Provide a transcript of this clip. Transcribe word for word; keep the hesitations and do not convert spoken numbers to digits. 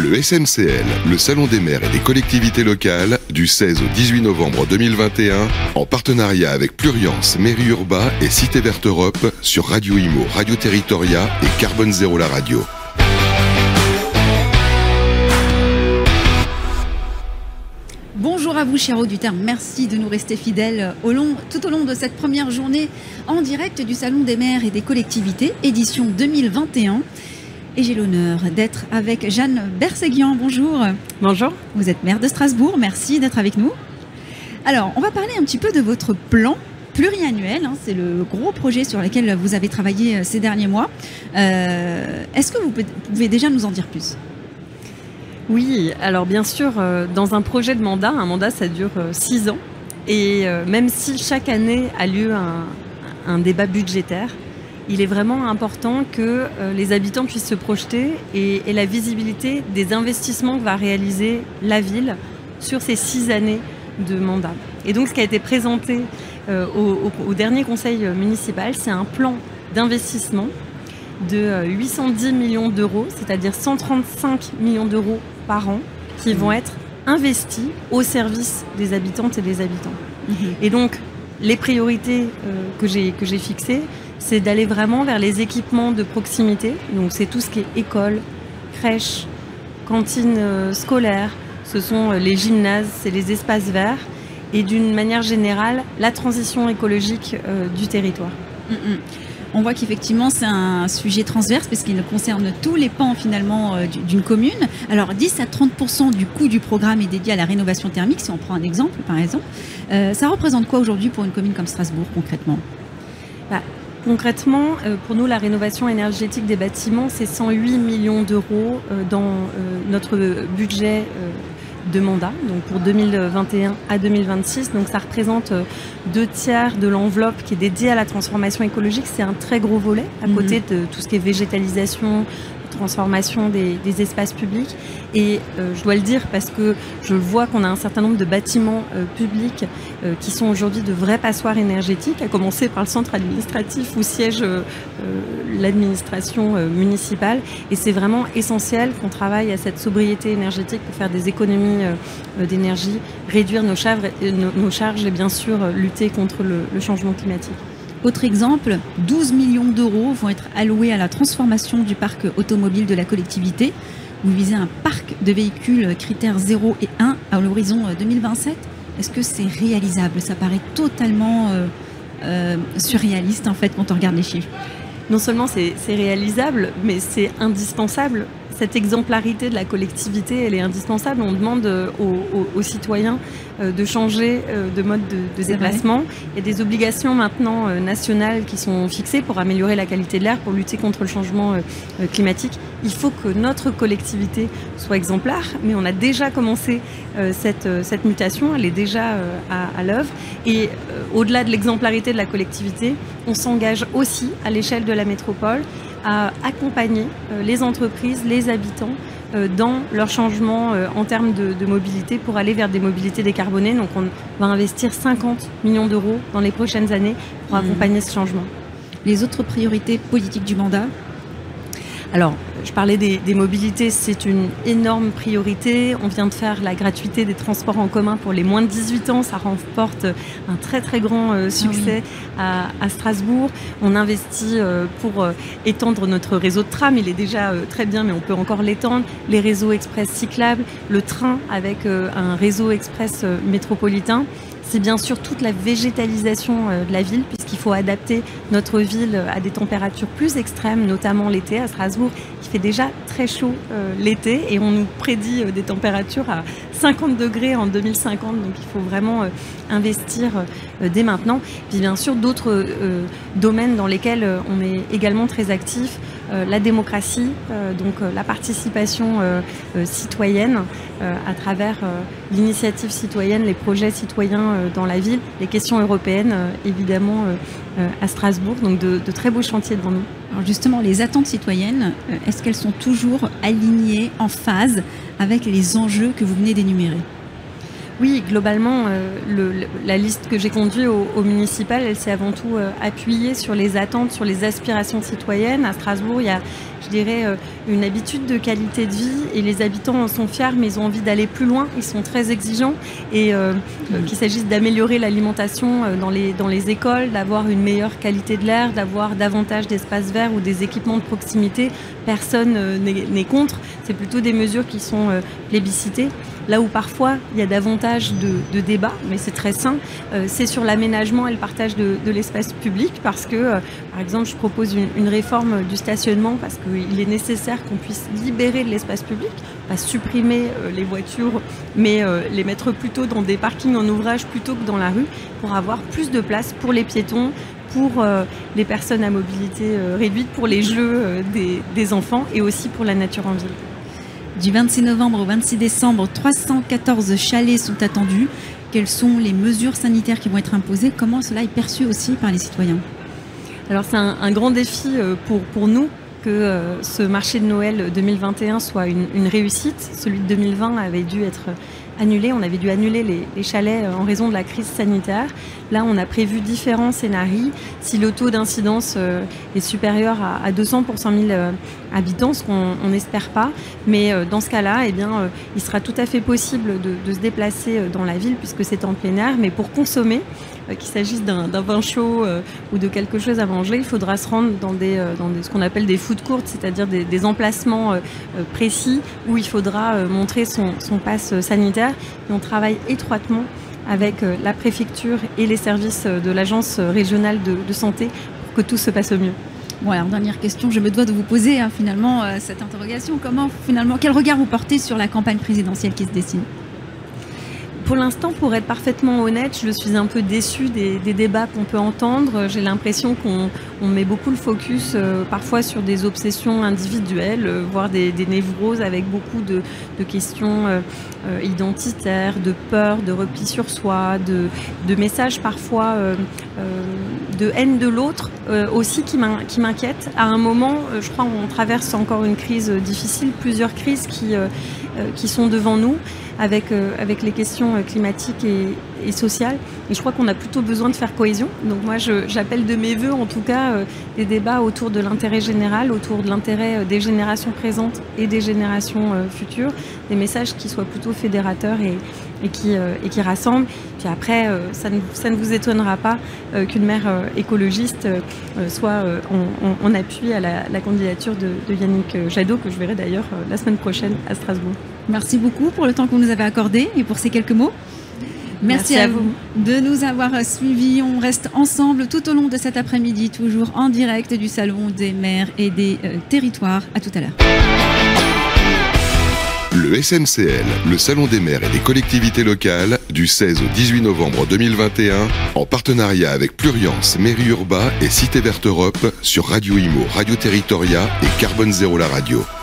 Le S M C L, le Salon des maires et des collectivités locales, du seize au dix-huit novembre deux mille vingt et un, en partenariat avec Pluriance, Mairie Urba et Cité Verte Europe sur Radio Imo, Radio Territoria et Carbone Zéro la radio. Bonjour à vous, chers auditeurs. Merci de nous rester fidèles au long, tout au long de cette première journée en direct du Salon des maires et des collectivités, édition deux mille vingt et un. Et j'ai l'honneur d'être avec Jeanne Berséguian. Bonjour. Bonjour. Vous êtes maire de Strasbourg. Merci d'être avec nous. Alors, on va parler un petit peu de votre plan pluriannuel. Hein, c'est le gros projet sur lequel vous avez travaillé ces derniers mois. Euh, est-ce que vous pouvez déjà nous en dire plus ? Oui, alors bien sûr, euh, dans un projet de mandat, un mandat ça dure euh, six ans. Et euh, même si chaque année a lieu un, un débat budgétaire, il est vraiment important que euh, les habitants puissent se projeter et, et la visibilité des investissements que va réaliser la ville sur ces six années de mandat. Et donc ce qui a été présenté euh, au, au, au dernier conseil municipal, c'est un plan d'investissement de euh, huit cent dix millions d'euros, c'est-à-dire cent trente-cinq millions d'euros par an, qui vont être investis au service des habitantes et des habitants. Mmh. Et donc les priorités euh, que j'ai que j'ai fixées, c'est d'aller vraiment vers les équipements de proximité. Donc c'est tout ce qui est école, crèche, cantine euh, scolaire, ce sont euh, les gymnases, c'est les espaces verts et d'une manière générale, la transition écologique euh, du territoire. Mmh. On voit qu'effectivement c'est un sujet transverse parce qu'il concerne tous les pans finalement euh, d'une commune. Alors dix à trente pour cent du coût du programme est dédié à la rénovation thermique, si on prend un exemple par exemple. Euh, ça représente quoi aujourd'hui pour une commune comme Strasbourg concrètement ? Bah, Concrètement, pour nous, la rénovation énergétique des bâtiments, c'est cent huit millions d'euros dans notre budget de mandat, donc pour deux mille vingt et un à deux mille vingt-six. Donc ça représente deux tiers de l'enveloppe qui est dédiée à la transformation écologique. C'est un très gros volet à côté de tout ce qui est végétalisation, transformation des, des espaces publics. Et euh, je dois le dire parce que je vois qu'on a un certain nombre de bâtiments euh, publics euh, qui sont aujourd'hui de vraies passoires énergétiques, à commencer par le centre administratif où siège euh, l'administration euh, municipale. Et c'est vraiment essentiel qu'on travaille à cette sobriété énergétique pour faire des économies euh, d'énergie, réduire nos charges, nos, nos charges et bien sûr euh, lutter contre le, le changement climatique. Autre exemple, douze millions d'euros vont être alloués à la transformation du parc automobile de la collectivité. Vous visez un parc de véhicules critères zéro et un à l'horizon deux mille vingt-sept. Est-ce que c'est réalisable ? Ça paraît totalement euh, euh, surréaliste en fait quand on regarde les chiffres. Non seulement c'est, c'est réalisable, mais c'est indispensable. Cette exemplarité de la collectivité, elle est indispensable. On demande aux, aux, aux citoyens de changer de mode de, de déplacement. Il y a des obligations maintenant nationales qui sont fixées pour améliorer la qualité de l'air, pour lutter contre le changement climatique. Il faut que notre collectivité soit exemplaire, mais on a déjà commencé cette, cette mutation, elle est déjà à, à l'œuvre. Et au-delà de l'exemplarité de la collectivité, on s'engage aussi à l'échelle de la métropole à accompagner les entreprises, les habitants dans leur changement en termes de, de mobilité pour aller vers des mobilités décarbonées. Donc on va investir cinquante millions d'euros dans les prochaines années pour accompagner ce changement. Les autres priorités politiques du mandat ? Alors, je parlais des, des mobilités, c'est une énorme priorité. On vient de faire la gratuité des transports en commun pour les moins de dix-huit ans. Ça remporte un très très grand euh, succès ah oui. à, à Strasbourg. On investit euh, pour euh, étendre notre réseau de tram. Il est déjà euh, très bien, mais on peut encore l'étendre. Les réseaux express cyclables, le train avec euh, un réseau express euh, métropolitain. C'est bien sûr toute la végétalisation de la ville, puisqu'il faut adapter notre ville à des températures plus extrêmes, notamment l'été à Strasbourg. Il fait déjà très chaud euh, l'été et on nous prédit euh, des températures à cinquante degrés en deux mille cinquante. Donc il faut vraiment euh, investir euh, dès maintenant. Puis bien sûr d'autres euh, domaines dans lesquels euh, on est également très actif. Euh, la démocratie, euh, donc euh, la participation euh, euh, citoyenne euh, à travers euh, l'initiative citoyenne, les projets citoyens euh, dans la ville, les questions européennes euh, évidemment euh, euh, à Strasbourg, donc de, de très beaux chantiers devant nous. Alors justement, les attentes citoyennes, euh, est-ce qu'elles sont toujours alignées, en phase avec les enjeux que vous venez d'énumérer ? Oui, globalement, euh, le, le, la liste que j'ai conduite au, au municipal, elle s'est avant tout euh, appuyée sur les attentes, sur les aspirations citoyennes. À Strasbourg, il y a je dirais, une habitude de qualité de vie et les habitants en sont fiers, mais ils ont envie d'aller plus loin. Ils sont très exigeants et euh, mmh. qu'il s'agisse d'améliorer l'alimentation dans les, dans les écoles, d'avoir une meilleure qualité de l'air, d'avoir davantage d'espaces verts ou des équipements de proximité. Personne euh, n'est, n'est contre. C'est plutôt des mesures qui sont euh, plébiscitées. Là où parfois il y a davantage de, de débats, mais c'est très sain, euh, c'est sur l'aménagement et le partage de, de l'espace public parce que, euh, par exemple, je propose une, une réforme du stationnement parce qu'il est nécessaire qu'on puisse libérer de l'espace public, pas supprimer euh, les voitures, mais euh, les mettre plutôt dans des parkings en ouvrage plutôt que dans la rue pour avoir plus de place pour les piétons, pour euh, les personnes à mobilité euh, réduite, pour les jeux euh, des, des enfants et aussi pour la nature en ville. Du vingt-six novembre au vingt-six décembre, trois cent quatorze chalets sont attendus. Quelles sont les mesures sanitaires qui vont être imposées? Comment cela est perçu aussi par les citoyens? Alors c'est un, un grand défi pour, pour nous que euh, ce marché de Noël deux mille vingt et un soit une, une réussite. Celui de deux mille vingt avait dû être annulé. On avait dû annuler les, les chalets en raison de la crise sanitaire. Là, on a prévu différents scénarios. Si le taux d'incidence euh, est supérieur à, à deux cents pour cent mille euh, habitants, ce qu'on n'espère pas, mais euh, dans ce cas-là, eh bien, euh, il sera tout à fait possible de, de se déplacer dans la ville puisque c'est en plein air. Mais pour consommer, euh, qu'il s'agisse d'un, d'un vin chaud euh, ou de quelque chose à manger, il faudra se rendre dans, des, euh, dans des, ce qu'on appelle des food courts, c'est-à-dire des, des emplacements euh, précis où il faudra euh, montrer son, son passe sanitaire. Et on travaille étroitement avec la préfecture et les services de l'agence régionale de, de santé pour que tout se passe au mieux. Bon, alors dernière question, je me dois de vous poser hein, finalement euh, cette interrogation. Comment finalement, quel regard vous portez sur la campagne présidentielle qui se dessine? Pour l'instant, pour être parfaitement honnête, je suis un peu déçue des, des débats qu'on peut entendre. J'ai l'impression qu'on on met beaucoup le focus euh, parfois sur des obsessions individuelles, euh, voire des, des névroses avec beaucoup de, de questions euh, euh, identitaires, de peur, de repli sur soi, de, de messages parfois euh, euh, de haine de l'autre euh, aussi qui, m'in, qui m'inquiètent. À un moment, euh, je crois qu'on traverse encore une crise difficile, plusieurs crises qui, euh, euh, qui sont devant nous. Avec, euh, avec les questions climatiques et, et sociales. Et je crois qu'on a plutôt besoin de faire cohésion. Donc moi, je, j'appelle de mes voeux, en tout cas, euh, des débats autour de l'intérêt général, autour de l'intérêt des générations présentes et des générations euh, futures, des messages qui soient plutôt fédérateurs et, et, qui, euh, et qui rassemblent. Puis après, euh, ça, ne, ça ne vous étonnera pas euh, qu'une maire euh, écologiste euh, soit euh, en, en, en appui à la, la candidature de, de Yannick Jadot, que je verrai d'ailleurs euh, la semaine prochaine à Strasbourg. Merci beaucoup pour le temps que vous nous avez accordé et pour ces quelques mots. Merci, Merci à, à vous de nous avoir suivis. On reste ensemble tout au long de cet après-midi, toujours en direct du Salon des maires et des euh, territoires. À tout à l'heure. Le S N C L, le Salon des maires et des collectivités locales, du seize au dix-huit novembre deux mille vingt et un, en partenariat avec Pluriance, Mairie Urbain et Cité Verte Europe sur Radio Imo, Radio Territoria et Carbone Zéro la radio.